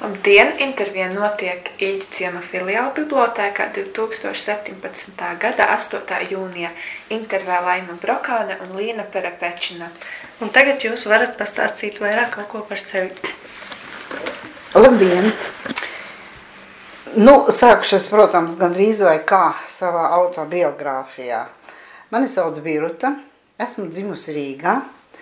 Labdien! Intervija notiek Īļu ciema filiāla bibliotēkā 2017. gada 8. jūnijā. Intervijā Laima Brokāne un Līna Perepečina. Un tagad jūs varat pastāstīt vairāk kaut ko par sevi. Labdien! Sākšu es, protams, gandrīz vai kā savā autobiogrāfijā. Mani sauc Biruta, esmu dzimusi Rīgā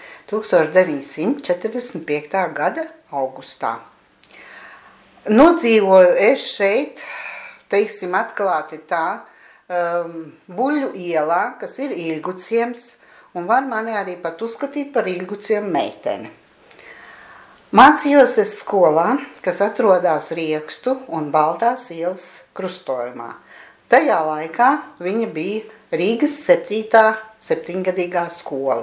1945. gada augustā. Nodzīvoju es šeit, teiksim atklāti tā, Buļļu ielā, kas ir Ilguciems, un var mani arī pat uzskatīt par Ilguciem meiteni. Mācījos es skolā, kas atrodas Riekstu un Baltās ielas krustojumā. Tajā laikā viņa bija Rīgas 7. septiņgadīgā skola.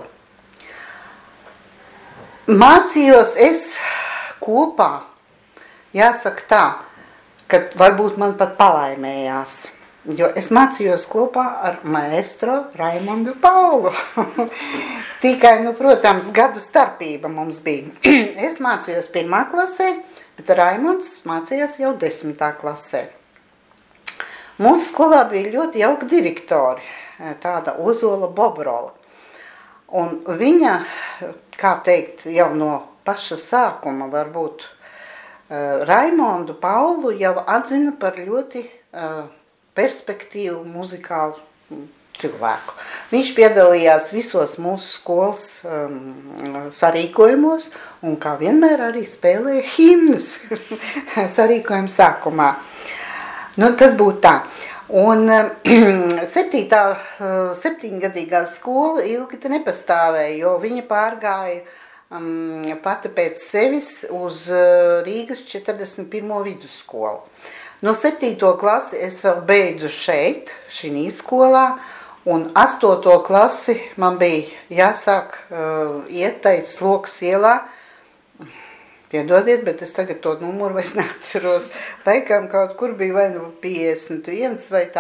Mācījos es kopā, jāsaka tā, ka varbūt man pat palaimējās, jo es mācījos kopā ar maestro Raimondu Paulu. Tikai, protams, gadu starpība mums bija. Es mācījos 1. klasē, bet Raimonds mācījās jau 10. klasē. Mūsu skolā bija ļoti jauka direktori, tāda Ozola Bobrola. Un viņa, kā teikt, jau no paša sākuma varbūt Raimondu Paulu jau atzina par ļoti perspektīvu muzikālu cilvēku. Viņš piedalījās visos mūsu skolas sarīkojumos un kā vienmēr arī spēlēja himnas sarīkojuma sākumā. Tas būtu tā. Un 7. skola ilgi te nepastāvēja, jo viņa pārgāja pati pēc sevis uz Rīgas 41. vidusskolu. No 7. klasi es vēl beidzu šeit, šī skolā, un 8. klasi man bija jāsāk iet taisa Slokas ielā. Piedodiet, bet es tagad to numuru vairs neatceros. Laikam kaut kur bija vai 51 vai tā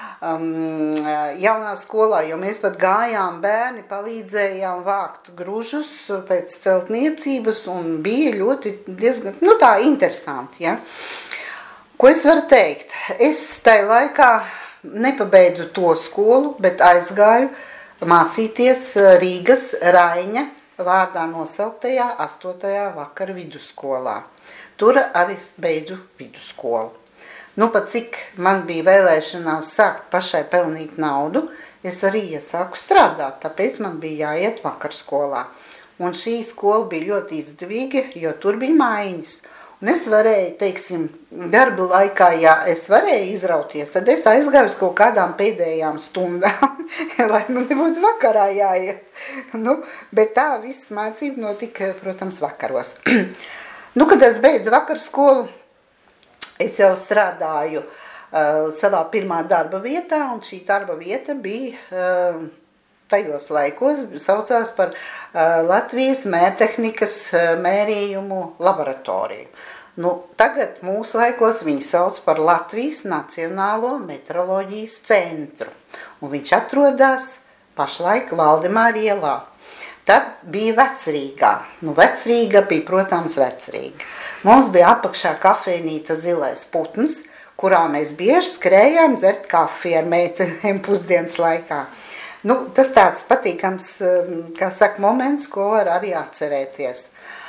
jaunā skolā, jo mēs pat gājām bērni, palīdzējām vākt gružus pēc celtniecības un bija ļoti diezgan, tā interesanti, ja. Ko es varu teikt? Es tajā laikā nepabeidzu to skolu, bet aizgāju mācīties Rīgas Raiņa vārdā nosauktajā 8. vakara vidusskolā. Tur arī beidzu vidusskolu. Pat cik man bija vēlēšanās sākt pašai pelnīt naudu, es arī iesāku strādāt, tāpēc man bija jāiet vakarskolā. Un šī skola bija ļoti izdevīga, jo tur bija maiņas. Un es varēju, teiksim, darba laikā, ja es varēju izrauties, tad es aizgāju uz kaut kādām pēdējām stundām, lai man nebūtu vakarā jāiet. Bet tā viss mācība notika, protams, vakaros. Kad es beidzu vakarskolu, es jau strādāju savā pirmā darba vietā, un šī darba vieta bija tajos laikos, saucās par Latvijas mērtehnikas mērījumu laboratoriju. Tagad mūsu laikos viņi sauc par Latvijas Nacionālo meteoroloģijas centru, un viņš atrodas pašlaik Valdemāra ielā. Tad bija Vecrīgā. Vecrīga bija, protams, Vecrīga. Mums bija apakšā kafejnīca Zilais putns, kurā mēs bieži skrējām dzert kafiju ar meitenēm pusdienas laikā. Tas tāds patīkams, kā saka, moments, ko var arī atcerēties.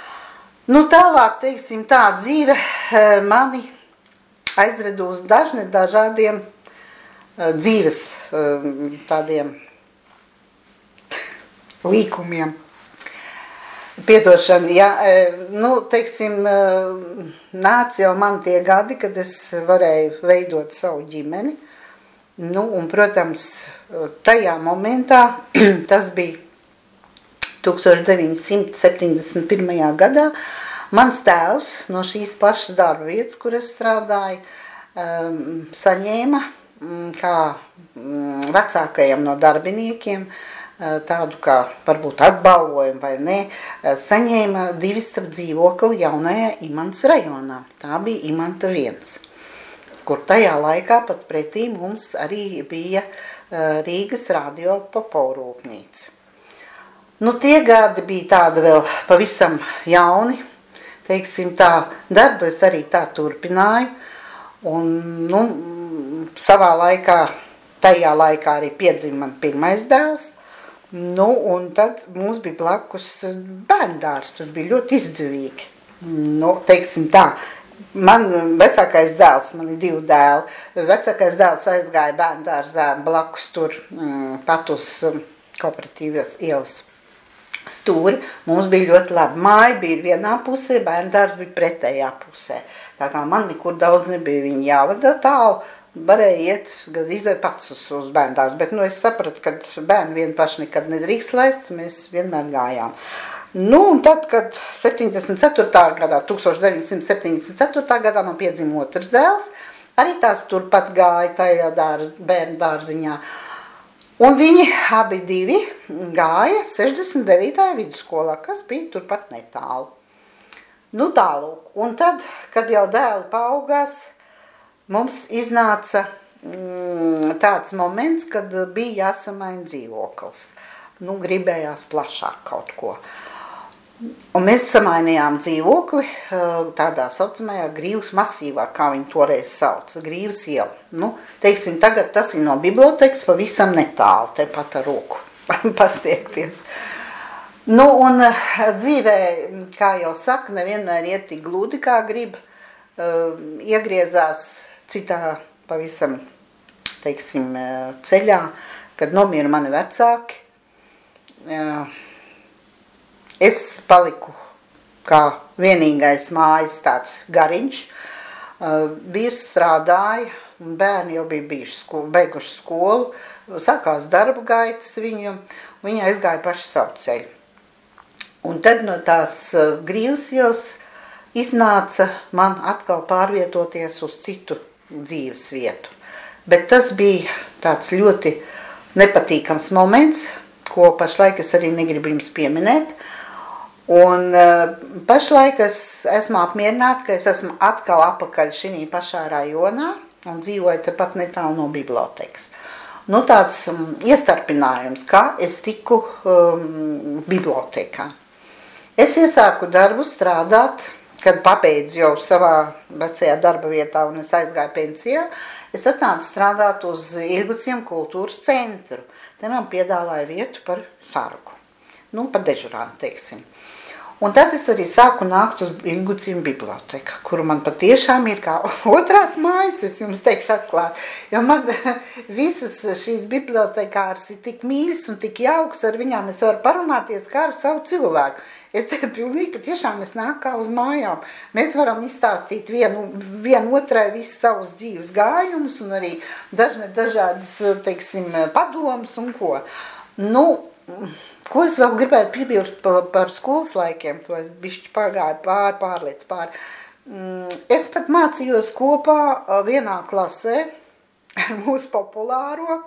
Tālāk, teiksim, tā dzīve mani aizvedu uz dažādiem dzīves tādiem līkumiem. Piedošana, ja, teiksim, nāca jau man tie gadi, kad es varēju veidot savu ģimeni. Un, protams, tajā momentā, tas bija 1971. gadā, mans tēvs no šīs pašas darba vietas, kur es strādāju, saņēma kā vecākajiem no darbiniekiem, tādu kā varbūt atbalvojumu vai ne, saņēma 2 stāvu dzīvokli jaunajā Imantas rajonā. Tā bija Imanta 1. Kur tajā laikā pat pretī mums arī bija Rīgas radio poporūpnīca. Tie gadi bija tādi vēl pavisam jauni, teiksim tā, darbu es arī tā turpināju. Un, nu, savā laikā, tajā laikā arī piedzima man pirmais dēls. Nu, un tad mums bija blakus bērndārs, tas bija ļoti izdevīgi. Nu, teiksim tā, man vecākais dēls, man ir 2 dēli, vecākais dēls aizgāja bērndārzā blakus tur pat uz kooperatīvas ielas stūri. Mums bija ļoti labi. Māja bija vienā pusē, bērndārs bija pretējā pusē. Tā kā man nekur daudz nebija viņa jāvada tālu, varēja iet, gan izvērt pats uz bērndārs, bet nu, es sapratu, ka bērni vien paši nekad nedrīkst laist, mēs vienmēr gājām. Nu, un tad, kad 1974. gadā man piedzima otrs dēls, arī tās turpat gāja tajā bērnu dārziņā. Un viņi abi divi gāja 69. vidusskolā, kas bija turpat netālu. Nu, tālūk. Un tad, kad jau dēli paaugās, mums iznāca tāds moments, kad bija jāsamaina dzīvoklis. Nu, gribējās plašāk kaut ko. Un mēs samainījām dzīvokli tādā saucamajā Grīvas masīvā, kā viņi toreiz sauc, Grīvas iela. Nu, teiksim, tagad tas ir no bibliotekas pavisam netālu, te pat ar roku pastiekties. Nu, un dzīvē, kā jau saka, nevienmēr iet tik gludi, kā grib, iegriezās citā pavisam, teiksim, ceļā, kad nomira mani vecāki. Es paliku kā vienīgais mājas tāds gariņš. Vīrs strādāja, bērni jau bija beiguši skolu, sākās darba gaitas viņu, viņi aizgāja paši savu ceļu. Un tad no tās Grīvas ielas iznāca man atkal pārvietoties uz citu dzīves vietu. Bet tas bija tāds ļoti nepatīkams moments, ko pašlaik es arī negribu jums pieminēt. Un pašlaik es esmu apmierināta, ka es esmu atkal apakaļ šī pašā rajonā un dzīvoju tepat netālu no bibliotekas. Nu, tāds iestarpinājums, kā es tiku bibliotekā. Es iesāku darbu strādāt, kad pabeidzu jau savā vecajā darba vietā un es aizgāju pensijā, es atnācu strādāt uz Ilguciem kultūras centru. Te man piedāvāja vietu par sargu, nu, par dežurānu, teiksim. Un tad es arī sāku nākt uz Ilguciem biblioteka, kuru man patiešām ir kā otrās mājas, es jums teikšu atklāt. Jo man visas šīs bibliotekāras ir tik mīļas un tik jauks, ar viņām es varu parunāties kā ar savu cilvēku. Es te pilnīgi patiešām es nāku kā uz mājām. Mēs varam izstāstīt vienu otrai visu savus dzīves gājumus un arī dažādas, teiksim, padomus un ko. Nu, ko es vēl gribētu piebilst par skolas laikiem, to es bišķi pagāju pār. Es pat mācījos kopā vienā klasē ar mūsu populāro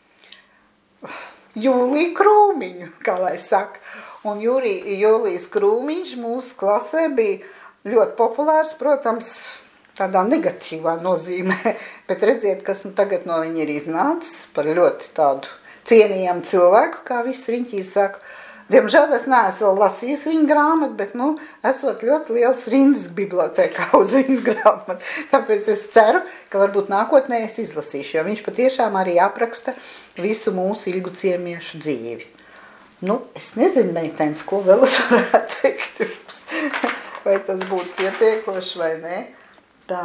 Jūliju Krūmiņu, kā lai saka. Un Jūlijas Krūmiņš mūsu klasē bija ļoti populārs, protams, tādā negatīvā nozīmē, bet redziet, kas nu tagad no viņa ir iznācis par ļoti tādu cienījamu cilvēku, kā viss riņķīs saka. Diemžēl es neesmu vēl lasījusi viņa grāmatu, bet, nu, esot ļoti liels rindas bibliotekā uz viņa grāmatu. Tāpēc es ceru, ka varbūt nākotnē es izlasīšu, jo viņš patiešām arī apraksta visu mūsu ilguciemiešu dzīvi. Nu, es nezinu, meitenes, ko vēl es varētu teikt jums. Vai tas būtu pietiekoši vai ne? Tā.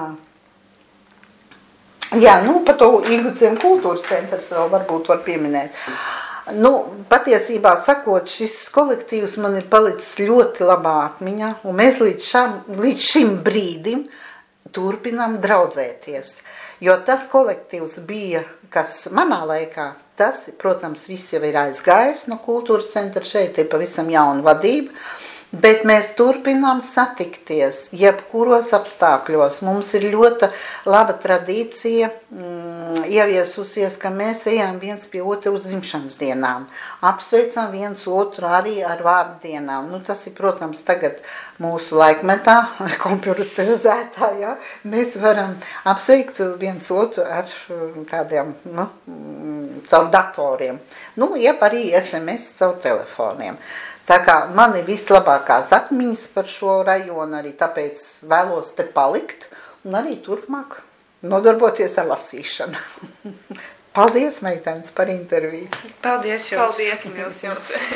Jā, nu, par to Ilguciem kultūras centrs vēl varbūt var pieminēt. Nu, patiesībā sakot, šis kolektīvs man ir palicis ļoti labā atmiņā, un mēs līdz šim brīdim turpinām draudzēties. Jo tas kolektīvs bija, kas manā laikā, tas, protams, viss jau ir aizgājis no kultūras centra, šeit ir pavisam jauna vadība, bet mēs turpinām satikties jebkuros apstākļos. Mums ir ļoti laba tradīcija ieviesusies, ka mēs ejam viens pie otru uz dzimšanas dienām. Apsveicam viens otru arī ar vārdu dienām. Nu, tas ir, protams, tagad mūsu laikmetā, kompjuterizētā, jā. Mēs varam apsveikt viens otru ar tādiem, caur datoriem. Nu, jeb arī SMS caur telefoniem. Tā kā man ir vislabākās atmiņas par šo rajonu, arī tāpēc vēlos te palikt un arī turpmāk nodarboties ar lasīšanu. Paldies, meitenes, par interviju. Paldies jums! Paldies, Mils, jums!